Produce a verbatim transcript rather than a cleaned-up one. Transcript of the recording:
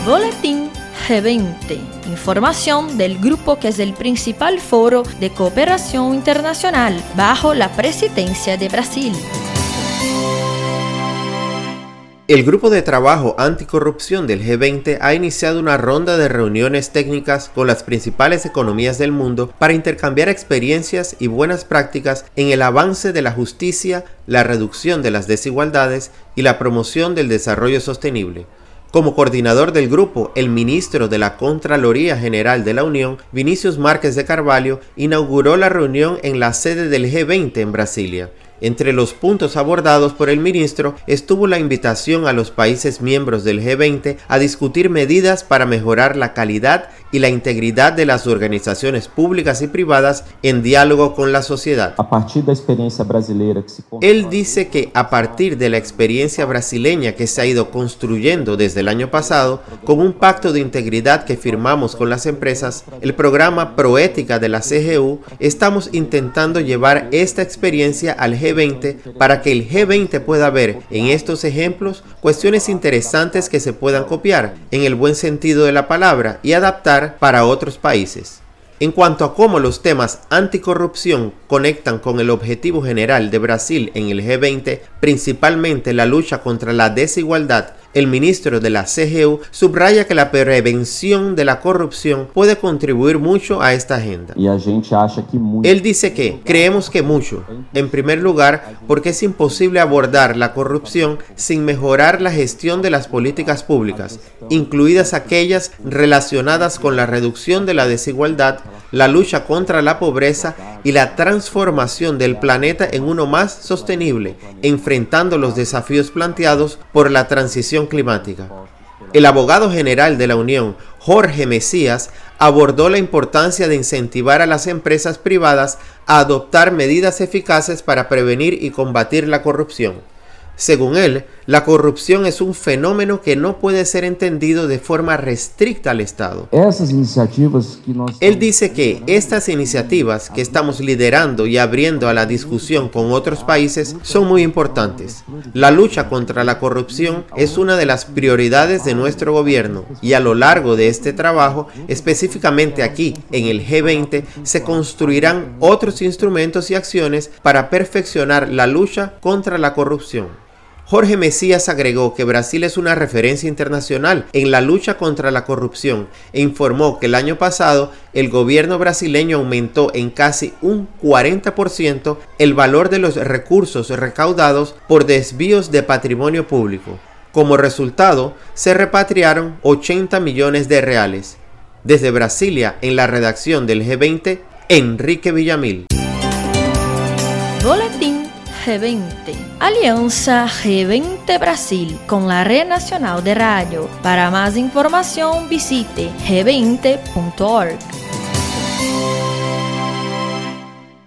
Boletín G veinte, información del grupo que es el principal foro de cooperación internacional bajo la presidencia de Brasil. El Grupo de Trabajo Anticorrupción del G veinte ha iniciado una ronda de reuniones técnicas con las principales economías del mundo para intercambiar experiencias y buenas prácticas en el avance de la justicia, la reducción de las desigualdades y la promoción del desarrollo sostenible. Como coordinador del grupo, el ministro de la Contraloría General de la Unión, Vinicius Márquez de Carvalho, inauguró la reunión en la sede del G veinte en Brasilia. Entre los puntos abordados por el ministro estuvo la invitación a los países miembros del G veinte a discutir medidas para mejorar la calidad y la integridad de las organizaciones públicas y privadas en diálogo con la sociedad. A partir da experiencia brasileira que se Él dice que a partir de la experiencia brasileña que se ha ido construyendo desde el año pasado, con un pacto de integridad que firmamos con las empresas, el programa Proética de la C G U, estamos intentando llevar esta experiencia al G veinte para que el G veinte pueda ver en estos ejemplos cuestiones interesantes que se puedan copiar, en el buen sentido de la palabra, y adaptar para otros países. En cuanto a cómo los temas anticorrupción conectan con el objetivo general de Brasil en el G veinte, principalmente la lucha contra la desigualdad, el ministro de la C G U subraya que la prevención de la corrupción puede contribuir mucho a esta agenda. Y a gente acha que mucho. Él dice que creemos que mucho. En primer lugar, porque es imposible abordar la corrupción sin mejorar la gestión de las políticas públicas, incluidas aquellas relacionadas con la reducción de la desigualdad, la lucha contra la pobreza y la transformación del planeta en uno más sostenible, enfrentando los desafíos planteados por la transición climática. El abogado general de la Unión, Jorge Mesías, abordó la importancia de incentivar a las empresas privadas a adoptar medidas eficaces para prevenir y combatir la corrupción. Según él, la corrupción es un fenómeno que no puede ser entendido de forma restricta al Estado. Esas iniciativas que nos... Él dice que estas iniciativas que estamos liderando y abriendo a la discusión con otros países son muy importantes. La lucha contra la corrupción es una de las prioridades de nuestro gobierno y a lo largo de este trabajo, específicamente aquí en el G veinte, se construirán otros instrumentos y acciones para perfeccionar la lucha contra la corrupción. Jorge Mesías agregó que Brasil es una referencia internacional en la lucha contra la corrupción e informó que el año pasado el gobierno brasileño aumentó en casi un cuarenta por ciento el valor de los recursos recaudados por desvíos de patrimonio público. Como resultado, se repatriaron ochenta millones de reales. Desde Brasilia, en la redacción del G veinte, Enrique Villamil. Boletín G veinte. Alianza G veinte Brasil con la Red Nacional de Radio. Para más información visite g veinte punto org.